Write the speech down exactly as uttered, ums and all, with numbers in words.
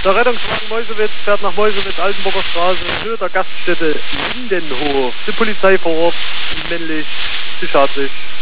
Der Rettungswagen Meuselwitz fährt nach Meuselwitz, Altenburger Straße, Höhe der Gaststätte Lindenhof. Die Polizei vor Ort, männlich, psychiatrisch.